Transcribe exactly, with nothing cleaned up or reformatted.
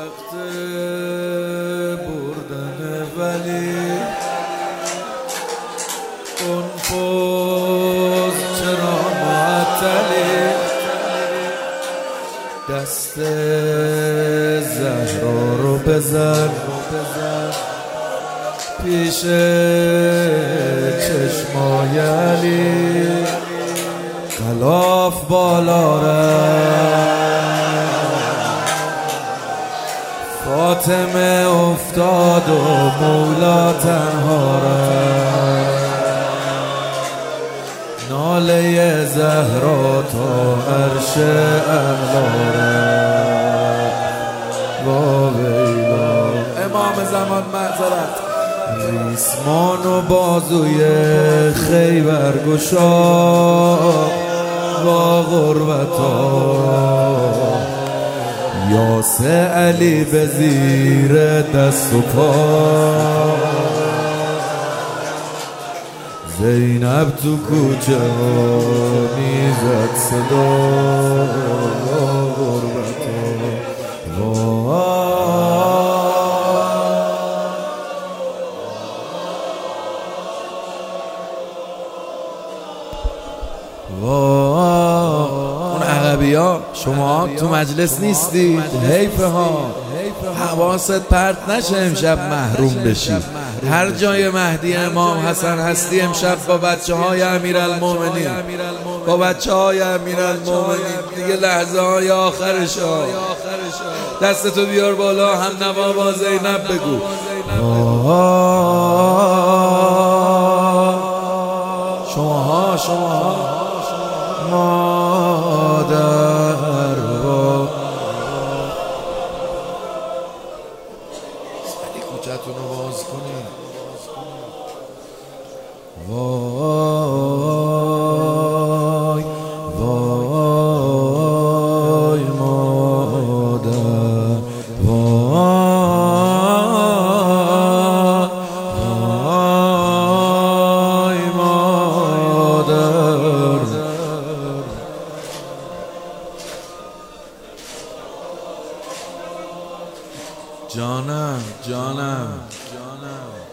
وقت بردن ولی کنفوز چرا معطلی دست زهرا رو بزن پیش چشمای علی غلاف بالا رفت فاطمه افتاد و مولا تنها رفت ناله زهرا تا عرش اعلی رفت وا ویلا امام زمان معذرت ریسمان و بازوی خیبر گشا با غربتا یاس علی به زیر دست و پا زینب تو کوچه میزد صدا غربتا اون عقبی ها شما تو مجلس نیستید حیفه ها حواست پرت نشه امشب محروم بشی هر جای مهدی امام حسن هستی امشب با بچه های امیرالمومنین با بچه های امیرالمومنین دیگه لحظه های آخرش ها دستتو بیار بالا هم نوا با زینب بگو شماها شماها مادر با سعی کوچه‌تون رو باز کنید وای وای مادر وای مادر جانم جانم جانم